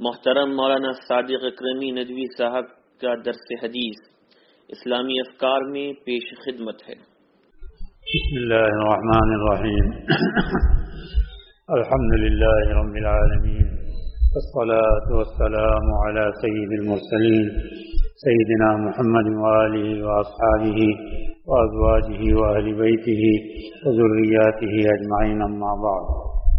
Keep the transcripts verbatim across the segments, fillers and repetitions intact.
محترم مولانا صادق اکرمی ندوی صاحب کا درس حدیث اسلامی افکار میں پیش خدمت ہے۔ بسم اللہ الرحمن الرحیم الحمد للہ رب العالمین والصلاة والسلام علی سید المرسلین سیدنا محمد وآلہ واصحابہ وازواجہ واہل بیتہ وذریاتہ اجمعین، اما بعد۔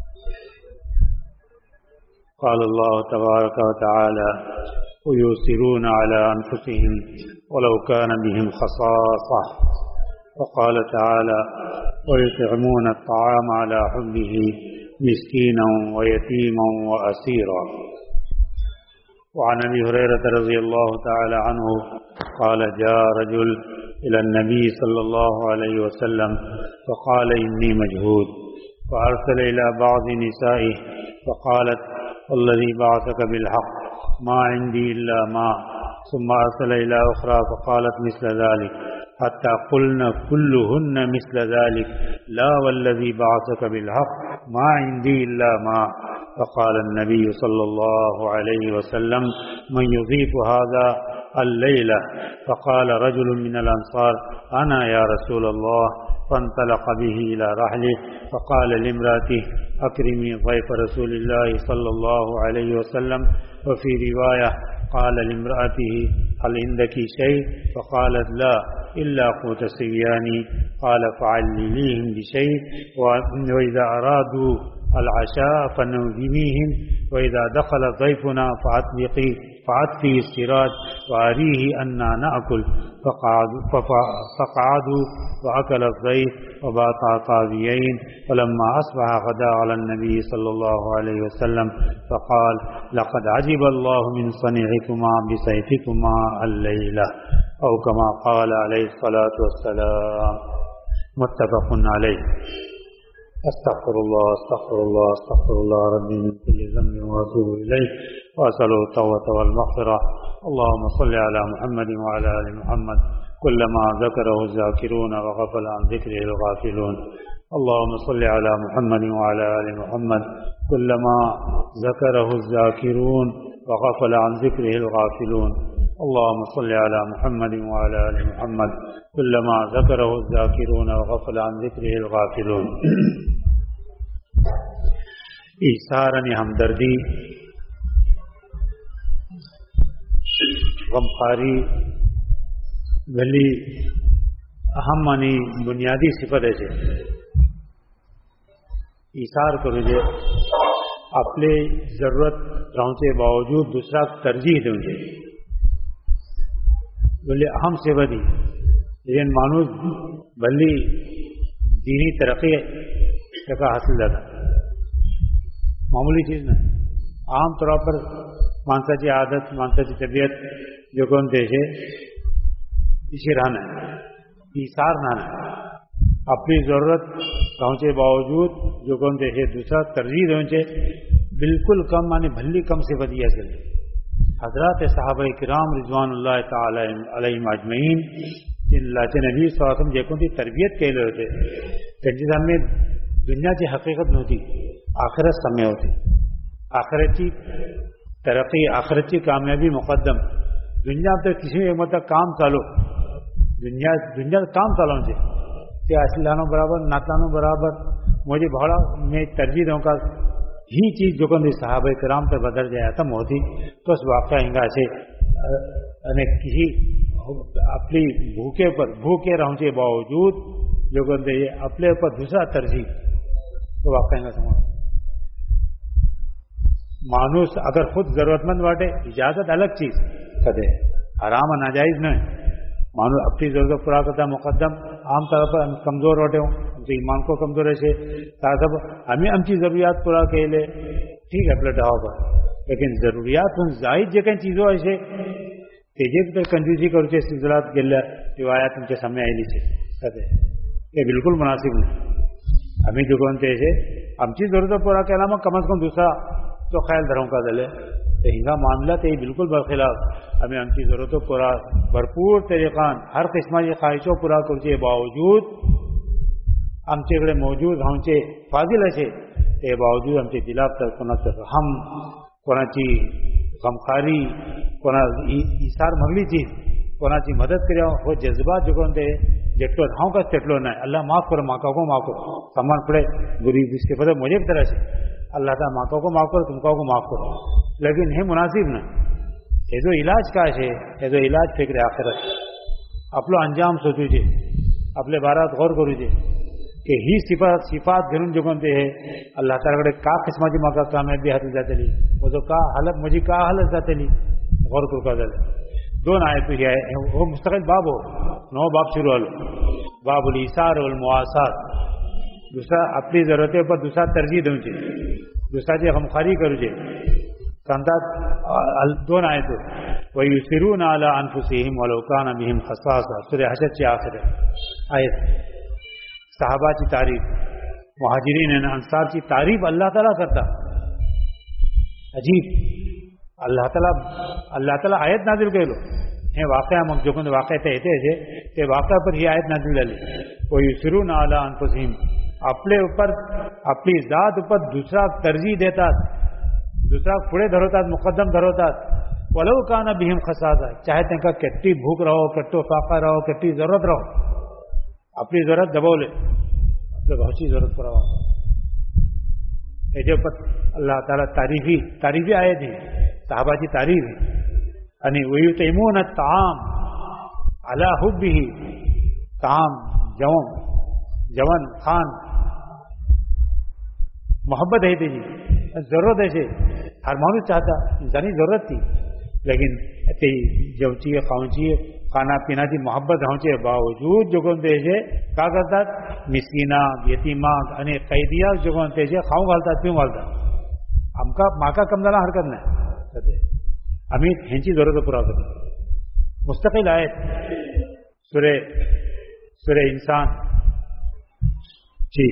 قال الله تبارك وتعالى ويؤثرون على أنفسهم ولو كان بهم خصاصة، وقال تعالى ويطعمون الطعام على حبه مسكينا ويتيما وأسيرا۔ وعن أبي هريرة رضي الله تعالى عنه قال جاء رجل إلى النبي صلى الله عليه وسلم فقال إني مجهود، فأرسل إلى بعض نسائه فقالت والذي بعثك بالحق ما عندي إلا ماء، ثم أرسل إلى أخرى فقالت مثل ذلك حتى قلنا كلهن مثل ذلك لا والذي بعثك بالحق ما عندي إلا ماء، فقال النبي صلى الله عليه وسلم من يضيف هذا الليلة؟ فقال رجل من الأنصار أنا يا رسول الله، فانطلق به إلى رحله فقال لامرأته أكرمي ضيف رسول الله صلى الله عليه وسلم، وفي رواية قال لامرأته هل عندك شيء؟ فقالت لا إلا قوت صبياني، قال فعلليهم بشيء، وإذا أرادوا العشاء فنودميهم، وإذا دخل ضيفنا فأطلقي فأطفئي السراج وأريه أننا نأكل، فقعدوا وأكل الضيف وباتا طاغيين، فلما أصبح غدا على النبي صلى الله عليه وسلم فقال لقد عجب الله من صنيعكما بسيفكما الليلة، أو كما قال عليه الصلاة والسلام، متفق عليه۔ استغفر الله استغفر الله استغفر الله ربي من كل ذنب واتوب اليه واساله التوبه والمغفره۔ اللهم صل على محمد وعلى ال محمد كلما ذكره الذاكرون وغفل عن ذكره الغافلون۔ اللهم صل على محمد وعلى ال محمد كلما ذكره الذاكرون وغفل عن ذكره الغافلون۔ اللهم صل على محمد وعلى ال محمد كلما ذكره الذاكرون وغفل عن ذكره الغافلون۔ ایثارن ہمدردی، غمخاری بھلی اہم معنی بنیادی صفت ہے۔ ایثار کرو جے اپنے ضرورت رہوں سے باوجود دوسرا ترجیح دوں گے، بھلی اہم صفت ہی، لیکن مانوس بھلی دینی ترقی کا حاصل زیادہ معمولی چیز نہیں۔ عام طور پر مانسا کی عادت، مانسا کی طبیعت جو کون دیش ہے اسی رہنا ہے، ایثار نہ ہے، اپنی ضرورت پہنچے باوجود جو کون دیش ہے دوسرا ترجیح دونچے بالکل کم معنی بھلی کم سے بدیا چلے۔ حضرات صحابہ کرام رضوان اللہ تعالی علیہم اجمعین جن اللہ کے نبی صلی اللہ علیہ وسلم جیکوں کی تربیت کے لئے ہوتے تنجیز ہمیں دنیا کی حقیقت نہوتی، آخرت سمے ہوتی، آخرت کی ترقی، آخرت کی کامیابی مقدم۔ دنیا تو کسی ایک مطلب کام چالو، دنیا دنیا کام چالوں سے کہ اصل لانوں برابر ناتانوں برابر مجھے بہڑا میں ترجیح دوں کا ہی چیز جو کہ صحابہ کرام پر بدل جائے ختم ہوتی، تو اس واقعہ ہنگا سے کسی اپنی بھوکے پر بھوکے رہوں کے باوجود جو کہ اپنے اوپر دوسرا ترجیح تو واقعہ ہنگا سمجھ مانوس اگر خود ضرورت مند باٹے اجازت الگ چیز کدے حرام ناجائز نہیں، مانوس اپنی ضرورت پورا کرتا مقدم۔ عام طور پر ہم کمزور ہوتے ہوں تو ایمان کو کمزور ایسے تاکہ ہمیں ہم کی ضروریات پورا کے لے ٹھیک ہے پلٹ ہوا پر، لیکن ضروریات ان زائد جگہ چیزوں ایسے تیجے پر کنجوسی کرتے سلسلات کے لئے روایات ان کے سامنے آئی لیچے کہتے یہ بالکل مناسب نہیں۔ ہمیں جو کونتے ایسے ہم چیز ضرورت پورا کے علاوہ کم از کم دوسرا تو خیال دھروں کا دلے ہنگا معاملہ تو یہ بالکل برخلاف ہمیں ہم کی ضرورتوں پورا بھرپور طریقان ہر قسم کی خواہشوں پورا کرتے باوجود ہم سے موجود ہم سے فاضل ہے باوجود ہم سے دلا تک ہم کونا چی غمخاری کونا ایثار مغلی چیز कोणाची मदत करा हो जज्बा जो ते जेटलो हांव का तेटलो ना अल्लाह माफ करो माका को माफ करो सामान पड़े बुरी इसके पता मुझे भी तरह से अल्लाह ताला माका को माफ करो तुमको को माफ करो लेकिन हे मुनासिब ना ये जो इलाज का है ये जो इलाज फिक्र आखिरत आपलो अंजाम सोचूजे आपले बारात गौर करूजे कि ही सिफात सिफात घेऊन जो ते अल्लाह तालाकडे का किस्माची माका कामयाबी हाती जातली वो जो का हालत मुझी का हालत जातली गौर करू का झालं दोन आयत तुझी आहे हो मुस्तकिल बाब हो नौ बाब शुरू आलो बाबुल ईसार वल मुआसात दूसरा अपनी जरूरतें पर दूसरा तरजीह दूंचे दूसरा जे गमखारी करूचे सांगतात दोन आयत व युसिरून अला अनफुसिहिम वलौ काना बिहिम खसासा सूरह हशर ची आखिर आयत सहाबाची तारीफ मुहाजिरीन आणि अंसारची तारीफ अल्लाह ताला करता अजीब अल्लाह ताला अल्लाह ताला आयत नाजिल केलो हे वाक़या मग जो कोण वाक़या ते येते असे ते वाक़या पर ही आयत नाजिल झाली व युसिरून अला अनफुसिहिम आपले ऊपर अपनी जात ऊपर दूसरा तरजीह देतात दूसरा पुढे धरवतात मुकद्दम धरवतात वलौ काना बिहिम खसासा चाहे त्यांका किती भूक रहो कितो फाका रहो किती जरूरत रहो अपनी जरूरत दबवले आपल्या भावची जरूरत करावा याच्या ऊपर अल्लाह ताला तारीफी तारीफी आयत ही साहबाची तारीफ आणि वयुतैमून ताम अला हुब्बिही ताम जवम जवन खान मोहब्बत है तेजी जरूरत है हर माणूस चाहता इंसानी जरूरत थी लेकिन ते जेवची खाऊची खाना पीना की मोहब्बत होचे बावजूद जो ते का करतात मिस्किना यतीमाक आणि कैदिया जो ते खाऊ घालतात पिऊ घालतात आमका माका कम जाणं हरकत नाही आम्ही ह्यांची जरूरत पुरावा करतो मुस्तकिल आहेत सुरे सुरे इंसान जी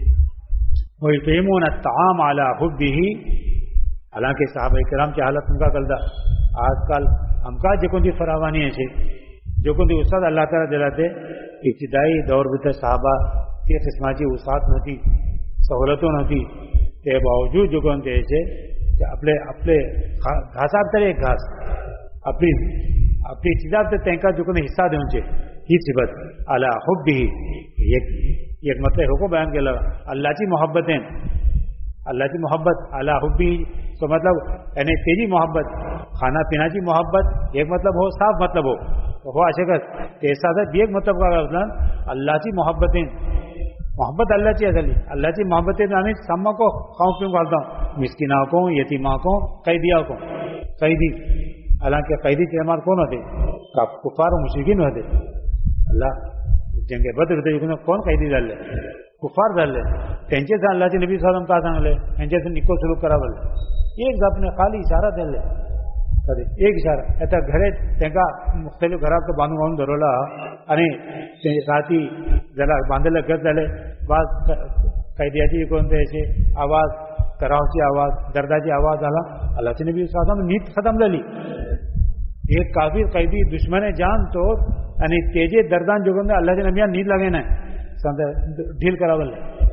वयुतैमून ताम अला हुब्बिही हालांकि साहबा किराम की हालत तुमका कलदा आजकल हमका जो कोणती फरावानी है जो कोणती उसाद अल्लाह ताला दिलाते इब्तिदाई दौर भीतर साहबा ते किस्माची उसात नव्हती सवलतो नव्हती ते बावजूद जो कोणते आपले आपले घासार तर एक घास आपली आपली चिजाब तर त्यांका जो कोणी हिस्सा देऊचे ही सिबत अला हुब्बिही एक एक मतलब हो को बयान केला अल्लाहची मोहब्बत है अल्लाहची मोहब्बत अला हुब्बी तो मतलब यानी तेजी मोहब्बत खाना पीना की मोहब्बत एक मतलब हो साफ मतलब हो तो हो असे कर ऐसा एक मतलब का अल्लाहची मोहब्बत है मोहब्बत अल्लाहची असली अल्लाहची मोहब्बत है आम्ही सम्मा को खाऊ पिऊ घालता मिस्किना को यतीमा को कैदिया को कैदी हालांकि कैदी के हमारे कौन होते कुफार मुश्रिकीन होते अल्लाह जंगे बद्र होते कोण कैदी झाले कुफार झाले त्यांचेच अल्लाहचे नबी सलाम का सांगले त्यांच्याच निको सुरू करावं एक आपने खाली इशारा दिले कधी एक इशारा आता घरे त्यांना मुख्तलिफ घरात बांधून बांधून धरवला आणि राती ज्याला बांधलेलं घर झाले बाज कैद्याची कोणते असे आवाज करावची आवाज दर्दाची आवाज आला अल्लाहचे नबी सलाम नीत खतम झाली एक काफिर कैदी दुश्मने जान तो आणि तेजे दर्दान जोगून अल्लाहच्या नबिया नींद लागे ना ढील करावं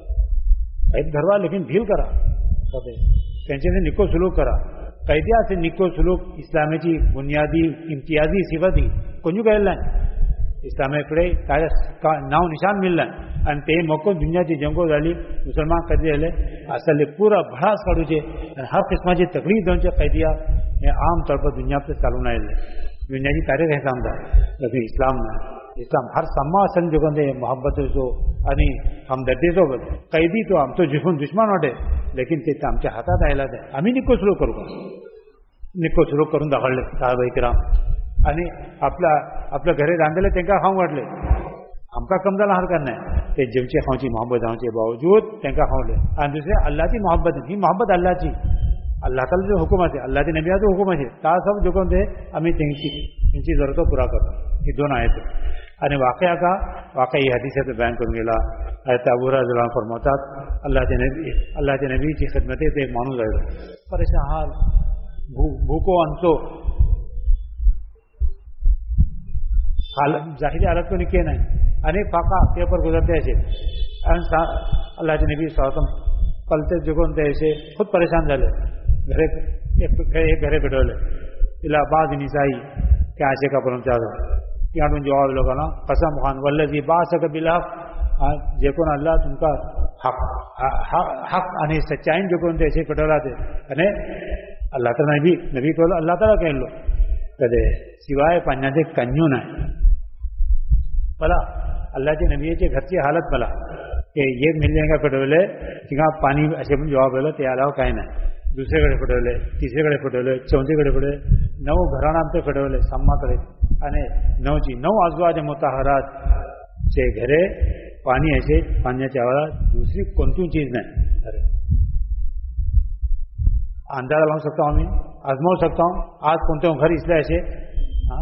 कैद धरवा लेकिन ढील करा त्यांच्याने निको सुलूक करा कैद्या से निको सुलूक इस्लामाची बुनियादी इम्तियाजी सिफत ही कोणी कळलं नाही इस्लामाकडे काय नाव निशान मिळलं आणि ते मको दुनियाची जंगो झाली मुसलमान कैदी झाले असले पुरा भडास काढूचे आणि हर किस्माची तकलीफ दोनचे कैदिया हे आम तौर पर दुनिया पे चालू नाही दुनिया की तारीख है समझा लेकिन इस्लाम में इस्लाम हर सम्मा असन जो कहते मोहब्बत जो आणि हमदर्दी जो कैदी तो आम तो जिफून दुश्मन वाटे लेकिन ते आमच्या हातात आयला ते आम्ही निको सुरू करू निको सुरू करून दाखवले साहेब इकराम आणि आपल्या आपल्या घरी रांधले त्यांना खाऊ वाटले आमका कम झाला हरकत नाही ते जेवचे खाऊची मोहब्बत जाऊचे बावजूद त्यांना खावले आणि दुसरे अल्लाची मोहब्बत ही मोहब्बत अल्लाची अल्लाह ताला जो हुकुम आहे अल्लाहच्या नबियाचा हुकुम आहे त्या सब जो कोणते आम्ही त्यांची त्यांची जरूरत पुरा करतो ही दोन आहेत आणि वाकया का वाकई हदीसात बयान करून गेला हजरत अबू हुरैरा फरमातात अल्लाहच्या नबी अल्लाहच्या नबीची खिदमतीत एक माणूस आहे परेशान हाल भूको अंतो हालत जाहिरी हालत को निके नाही अनेक फाका ते पर गुजरते ऐसे अल्लाहचे नबी सल्लल्लाहु अलैहि वसल्लम कलते जुगोन ते ऐसे खुद परेशान झाले घरे एक घरे पेटवले तिला बाज निसाई क्या आशे का परम चाहतो त्यातून जवाब लोकांना कसम खान वल्लजी बासक बिलहक जे कोण अल्लाह तुमका हक हक आणि सच्चाई जो कोण ते पेटवला ते અને अल्लाह तर नबी नबी तो अल्लाह ताला कहलो कदे सिवाय पाण्याचे कन्यू नाही मला अल्लाहचे नबीचे घरची हालत मला की एक मिलियन का पेटवले किंवा पाणी असे पण जवाब दिला ते आलाव काय नाही दुसरीकडे पेटवले तिसरीकडे पेटवले चौथीकडे पेटवले नऊ घरांना आमचे पेटवले सम्माकडे आणि नऊची नऊ आजूबाजू मुताहरात चे घरे पाणी असे पाण्याच्या आवाजात दुसरी कोणतीही चीज नाही अरे अंदाजा लावू शकतो आम्ही आजमावू शकतो आज कोणते घर इसले असे हां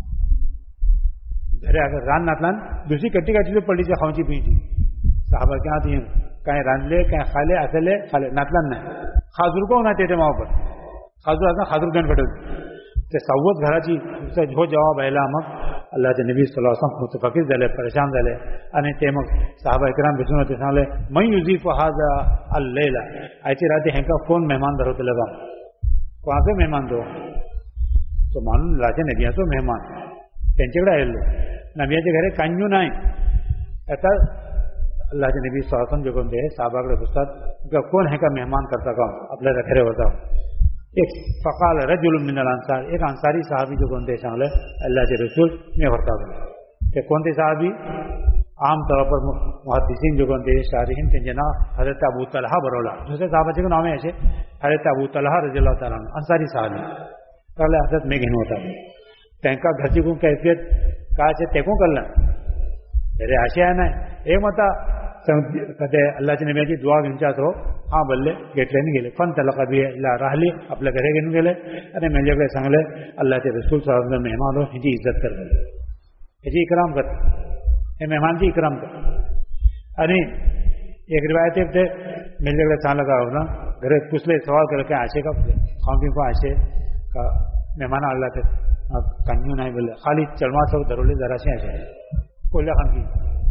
घरे अगर रान नातलान दुसरी कट्टी कट्टी पडलीची खाऊची पिंची साहबा क्या ती काय रांधले काय खाले असले खाले नातलान नाही खाजूर को ना ते मावपर खाजूर आता खाजूर गण पडत ते सव्वत घराची जो जवाब आयला मग अल्लाहचे नबी सल्लल्लाहु अलैहि वसल्लम मुतफक्कीर झाले परेशान झाले आणि ते मग साहबा इकराम भेटून होते सांगले मैं युजीफ हाजा अल्लैला आयची रात्री हेंका कोण मेहमान धरवते लगा कोणाचे मेहमान दो तो मानून राजे नबियाचो मेहमान त्यांच्याकडे आयलो नबियाच्या घरी कांजू नाही आता अल्लाहचे नबी सल्लल्लाहु अलैहि वसल्लम जे कोणते साहबाकडे पुसतात कोण हेंका मेहमान करता का आपल्याला घरे होता एक फकाल रजुल मिन अल अंसार एक अंसारी साहबी जो कोणते सांगले अल्लाहचे रसूल मी होता ते कोणते साहबी आम तौर पर मुहद्दिसीन जो कोणते शारिहीन त्यांचे नाव हजरत अबू तलहा बरोला दुसरे साहबाचे नाव आहे असे हजरत अबू तलहा रज़ियल्लाहु ताला अंसारी साहबी त्याला हजरत मी घेऊन होता त्यांका घरची कोण कैफियत काय ते कोण कळलं अरे असे आहे नाही हे मता कधी अल्लाहच्या नबियाची दुआ घेऊनच्या तो हां बोलले घेतल्याने गेले पण त्याला कधी राहिली आपल्या घरी घेऊन गेले आणि माझ्याकडे सांगले अल्लाहचे रसूल साहेब मेहमान हो ह्याची इज्जत कर ह्याची इकराम कर हे मेहमानची इकराम कर आणि एक रिवायत ते माझ्याकडे चांगलं का ना घरे पुसले सवाल केलं काय असे का खाऊन पिऊ का असे का मेहमान आला ते कांजू नाही बोलले खाली चढवा चौक धरवले जरासे असे कोल्हा खानकी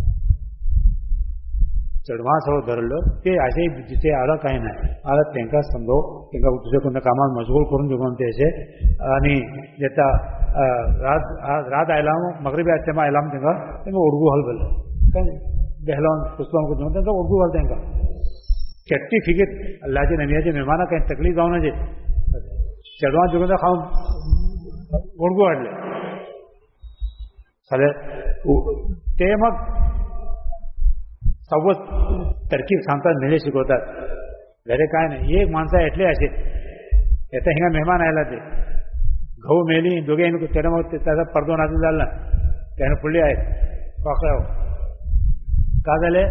चढवा चौक धरलं ते असे जिथे आलं काही नाही आलं त्यांना समजव त्यांना दुसऱ्या कोणत्या कामात मशगूल करून घेऊन ते असे आणि जेता रात रात आयला मगरिबी तेव्हा आयला त्यांना त्यांना उर्दू हल बोललं काय बहलावून पुस्तकां घेऊन त्यांचा उर्दू हल त्यांना चट्टी फिकीत अल्लाहच्या नबियाचे मेहमान काही तकलीफ जाऊ नये चढवा जुगून खाऊन उर्दू वाढले चालेल ते मग सव्वत तरकीब सांगतात मेले शिकवतात घरे काय नाही एक माणसा एटले असे येता हिंगा मेहमान आयला ते गहू मेली दोघे त्यानं मग त्याचा पडदो नाचून झाला त्यानं पुढले आहेत पाकळा का झाले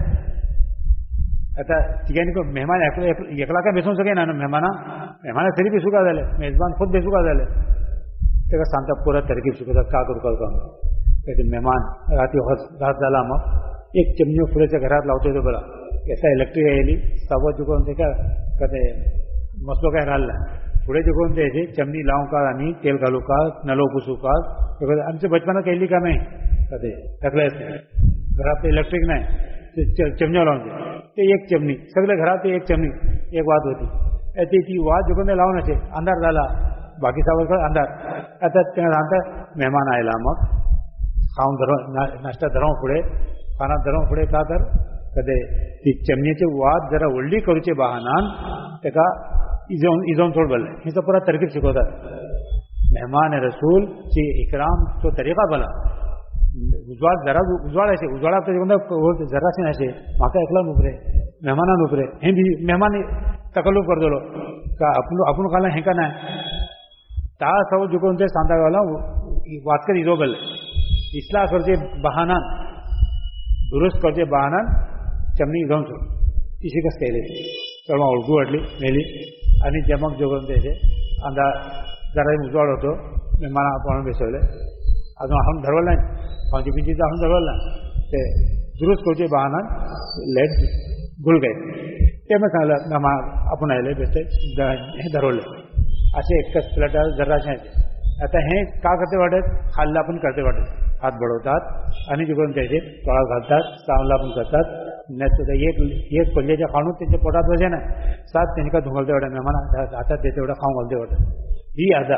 आता तिघांनी मेहमान एकला काय बेसून सके ना मेहमाना मेहमाना तरी बेसू का झाले मेजबान खुद बेसू का झाले ते का सांगतात पुरा तरकीब शिकवतात का करू का ते मेहमान रात्री रात झाला मग एक चिमणी पुढेच्या घरात लावतोय तो बरा याचा इलेक्ट्रिक यायली सव्वा चुकवून ते का कधी मसलो काय राहिला पुढे चुकवून ते याची चिमणी लावू का आणि तेल घालू का नलो पुसू का आमच्या बचपनात केली का नाही कधी टाकलंच नाही घरात इलेक्ट्रिक नाही ते चिमण्या लावून ते एक चिमणी सगळे घरात एक चिमणी एक वाद होती ती ती वाद चुकून लावून असे अंधार झाला बाकी सावरकर अंधार आता त्यांना सांगतात मेहमान आयला मग खाऊन धरव नाश्ता धरव पुढे खाना धरव पुढे का तर कधी ती चिमणीचे वाद जरा ओल्डी करूचे बहानान त्याका इजावून इजावून सोड बोलले हिचं पुरा तरकीब शिकवतात मेहमान रसूल ची इकराम तो तरीका बोला उजवाड जरा उजवाड असे उजवाडा जरासे असे म्हाका एकला नुपरे मेहमाना नुपरे हे बी मेहमान तकल्लुफ करतलो का आपण आपण खाला हे का नाही ता सव जुकून ते सांदा गावला वाचकर इजो बोलले इस्लाह करचे बहानान दुरुस्त करचे बहानान चमनी जाऊन सोड तिशी कस केले चढवा उलगू वाटली मेली आणि जमक जोगून त्याचे अंदा जरा उजवाड होतो मेहमाना आपण बेसवले अजून आपण धरवलं नाही पावची पिंचीचं आपण धरवलं नाही ते दुरुस्त करचे बहानान लेट गुल गए ते मग सांगलं नमा आपण आले बेसते हे धरवले असे एकच प्लेटा जराशे आता हे का करते वाटत खाल्ला पण करते वाटत हात बडवतात आणि जिकडून त्याचे तोळा घालतात चावला पण करतात नाही सुद्धा एक एक पल्ल्याच्या खाणून त्यांच्या पोटात वजे ना सात त्यांनी का धुंगलते एवढ्या मेहमाना हातात देते एवढं खाऊन घालते एवढं ही आता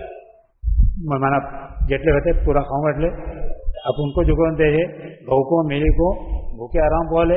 मेहमाना जेटले होते पूरा खाऊन घातले आपण को जुगवून ते हे भाऊ को मेली को भूके आराम पोहले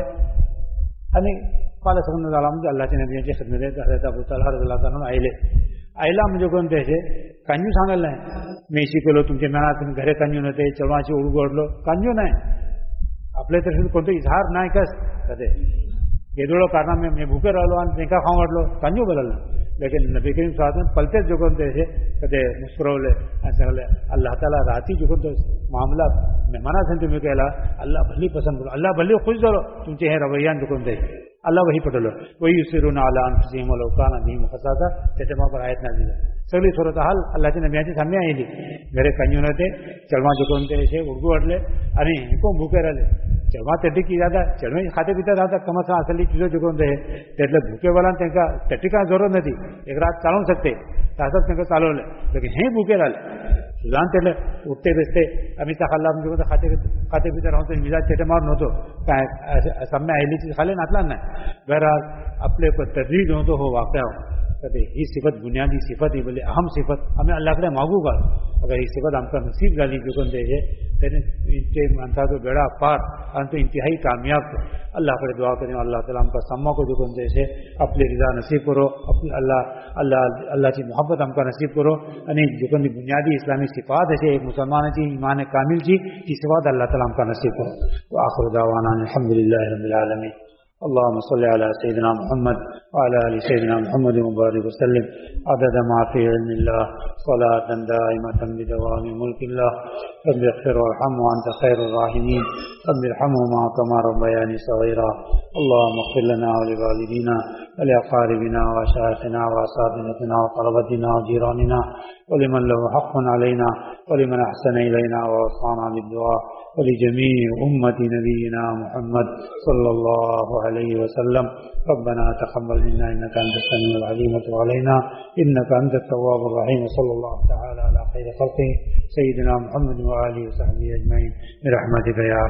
आणि पाला सगळं झाला म्हणजे अल्लाच्या नबीची खिदमत हजरत अबू तलहा रदियल्लाहु ताला आईले आईला म्हणजे कोण त्याचे कांजू सांगायला नाही मी शिकवलो तुमच्या मनात तुम्ही घरे कांजू नव्हते चळवाची उडगडलो कांजू नाही आपल्या तर्फे कोणतं इजहार नाही कस कधे गेदोळो कारण मी भूके राहिलो आणि त्यांना खाऊन वाटलो कांजू बदललं लेकिन नबी करीम साहब पलतेच जुगून त्याचे कधे मुस्कुरवले आणि सांगले अल्लाह ताला राती जुगून तो मामला मेहमाना तुम्ही केला अल्लाह भली पसंद करो अल्लाह भली खुश झालो तुमचे हे रवैयान जुगून ते अल्लाह वही पटवलं वही युसिरून आला अनफुसिहिम वलौ काना बिहिम खसासा त्याच्या मापर आयत नाझिल सगळी सूरत हाल अल्लाहच्या नबियाची सामने आली घरे कंजू नव्हते चळमा जुगून ते असे उडगू वाटले आणि कोण भूके राहिले चळमा तटी की जाता चळमे खाते पिता राहतात कमासा असली चीजो जुगून ते त्यातले भूकेवाला त्यांना तटी काय जरूरत नाही एक रात चालवू शकते तासात त्यांना चालवलं लेकिन हे भूके राहिले सुजान त्याला उठते बेसते आम्ही त्या खाल्ला म्हणजे खाते खाते पिता राहतो मिजाज चेटे मार नव्हतो काय सामने आयलीची खाले नाचला नाही बहरहाल आपले तदरीज होतो हो वाक्या कधी ही सिफत बुनियादी सिफत ही बोले अहम सिफत आम्ही अल्लाकडे मागू का अगर ही सिफत आमका नसीब झाली जुकून द्यायचे त्याने माणसाचा बेडा पार आणि तो इंतहाई कामयाब अल्लाहकडे दुआ करें अल्लाह ताला आमका सम्मा को जुकून द्यायचे आपली रिजा नसीब करो अपने अल्लाह अल्लाह अल्लाहची मोहब्बत आमका नसीब करो आणि जुकून बुनियादी इस्लामी सिफात असे एक मुसलमानाची ईमान कामिलची ती सिफात अल्लाह ताला आमका नसीब करो व आखिर दावाना अल्हम्दुलिल्लाहि रब्बिल आलमीन اللهم صل على سيدنا محمد وعلى ال سيدنا محمد وبارك وسلم عدد ما في علم الله صلاة دائمة بدوام ملك الله رب اغفر وارحم وانت خير الراحمين رب ارحمهما كما ربياني صغيرا اللهم اغفر لنا ولوالدينا ولأقاربنا وأشياخنا وأساتذتنا وطلبتنا وجيراننا ولمن له حق علينا ولمن أحسن إلينا ووصانا بالدعاء ولجميع أمة نبينا محمد صلى الله عليه وسلم ربنا تقبل منا إنك أنت السميع العليم وتب علينا إنك أنت التواب الرحيم صلى الله تعالى على خير خلقه سيدنا محمد وآله وصحبه أجمعين برحمتك يا